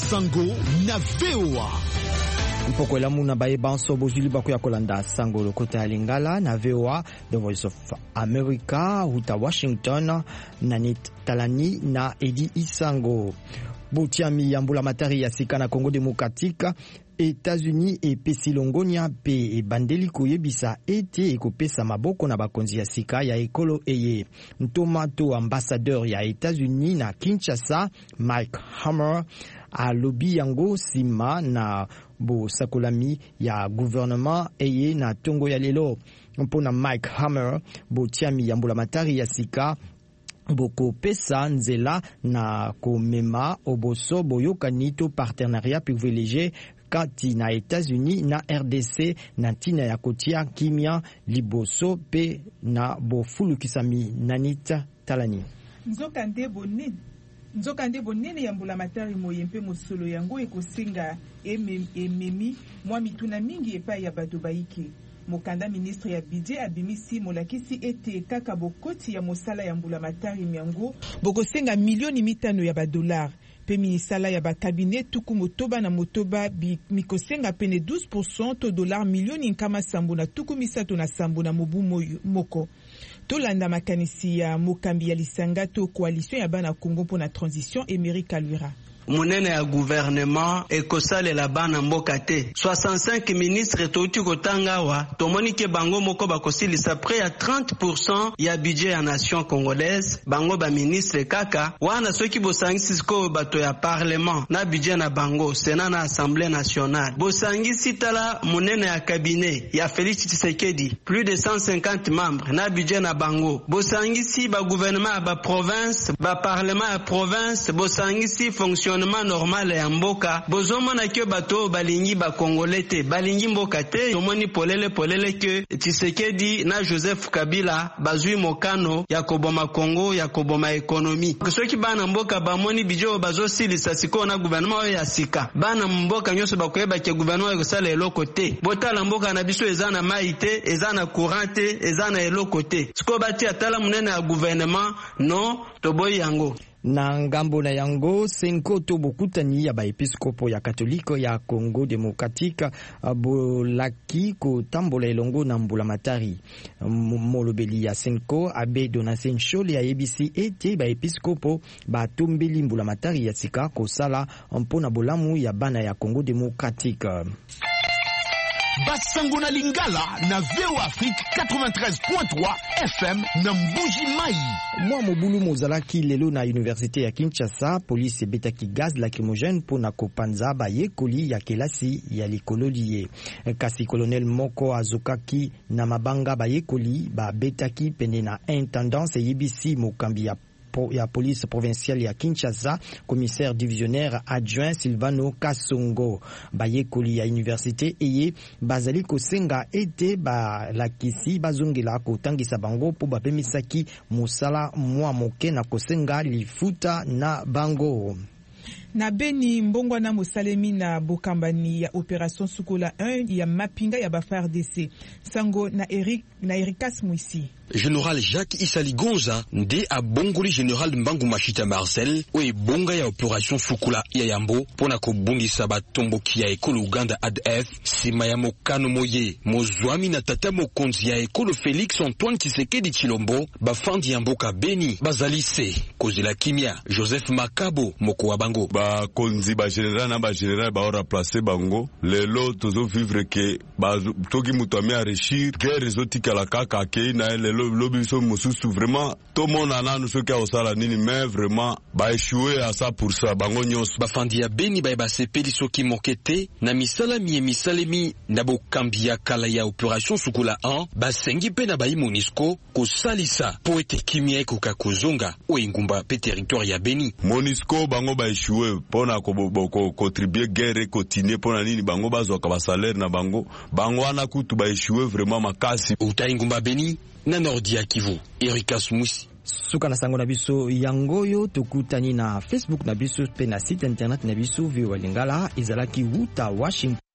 Sango na VOA. Mpoko elamu na baye banso bozuli bako ya kolanda sango lokota ya Lingala na VOA, The Voice of America, huta Washington, Nanit Talani na Edi Isango. Botiami yambula matari ya sika na Congo Demokratika, États-Unis et Pesilongonia pe e bandeli koyebisa ete ekopesa maboko na bakonzi ya sika ya ekolo eye. Ntomato ambassadeur ya États-Unis na Kinshasa, Mike Hammer, alobi yango sima na bosakolami ya gouvernement eye na tongo ya lelo. Mpona Mike Hammer, botiami yambula matari ya sika boko pesa nzela na komema oboso boyokani to partenariat privilégié kati na États-Unis na RDC na tina ya kotia kimia liboso pe na bofulukisami. Nanita Talani. Nzokande bonene ya mbula matari moyempe mosolo yango ekosinga ememi mwa mituna mingi epai ya bato baiki. Mokanda ministre ya budget abimisi molakisi ete kaka bokoti ya mosala ya mbula matari miango bokosenga milioni 500 ya $. Pe minisala ya bakabinet tuku motoba na motoba mikosenga pene 12% to $, milioni nkama sambo na tuku misato na sambo na mobu moko. Tolanda makanisi ya mokambi ya lisanga to coalition ya bana Congo pour la transition Emery Kalwira. Munene ya gouvernement ekosale la bana mboka te 65 ministres touti kotanga wa tomoni ke bango moko bakosilisa près ya 30% ya budget ya nation congolaise. Bango ba ministre kaka wana soki bosangisi siko bato ya parlement na budget na bango Sénat na Assemblée nationale. Bosangisi tala munene ya cabinet ya Félix Tshisekedi plus de 150 membres na budget na bango. Bosangisi ba gouvernement ba province ba parlement ya province. Bosangisi fonction normal ya mboka bozomona ke bato balingi ba Congolais balingi mboka te. Tomoni polele ke Tshisekedi na Joseph Kabila bazui mokano ya koboma Congo ya koboma ekonomi. Soki bana mboka bamoni bijo bazosilisa siko na gouvernement ya sika bana mboka nyoso bakoyeba ke gouvernement ekosala eloko te. Botala mboka na biso eza na mai te, eza na courant te, eza na eloko te. Siko bati atala munene ya gouvernement no toboyi yango. Na ngambo na yango senko to bokutani ya baepiskopo ya katoliko ya Congo Demokratika bolaki kotambola elongo na mbula matari. Molobeli ya senko abe Donatien Shole ya ABC ete baepiskopo batombeli mbula matari ya sika kosala mpona bolamu ya bana ya Congo Demokratika. Basango na Lingala na VOA Afrique 93.3 FM na Mbuji Mai. Mwa mobulu mozalaki lelo na Université ya Kinshasa, police betaki gaz lacrymogène pona kopanza bayekoli ya kelasi ya likololiye. Kasi colonel moko azokaki na mabanga bayekoli betaki pene na intendance yebisi mokambi ya police provinciale ya Kinshasa, commissaire divisionnaire adjoint Silvano Kasongo. Bayekoli ya université eye bazali kosenga ete balakisi bazongela kotangisa bango po bapemisaki mosala mwa moke na kosenga lifuta na bango. Na Beni mbongwana mosalemi na bokambani ya Opération Sukola 1 ya mapinga ya ba FARDC. Sango na Erikas Mwisi. Général Jacques Isali Gonza nde abongoli Général Mbangu Machita Marcel oye bonga ya Opération Sukola ya Yambo pona kobungisa batomboki ya ekolo Uganda ADF sima ya mokano moye mozwami na tata mokonzi ya ekolo Félix Antoine Tshisekedi Chilombo bafandi ya mboka Beni bazalise kozela kimia Joseph Makabo moko wa bango ba konzi ba général na ba général ba ora placer bango lelo tozo vivre ke ba toki mutomé a réussir guerre zotika la kaka ke na lobby so mususu vraiment tout le monde a nous soki osala nini mais vraiment ba échouer à 100% bango nyos bafandi ya Beni ba sepeli soki mokete na misala misalemi na bokambi ya kala ya Opération Sukola 1 basengi pe na ba MONUSCO ko salisa po ete kimia ekoka kozonga o ingumba pe territoire ya Beni. MONUSCO bango ba échouer pona ko contribuer guerre continuer pona nini bango bazwa ka ba salaire na bango wana kutu ba échouer vraiment makasi uta ingumba Beni na Nord ya Kivu. Erikas Musi. Suka na sango na biso yangoyo tokutani na Facebook na biso pe na site internet na biso VOA Lingala izalaki wuta Washington.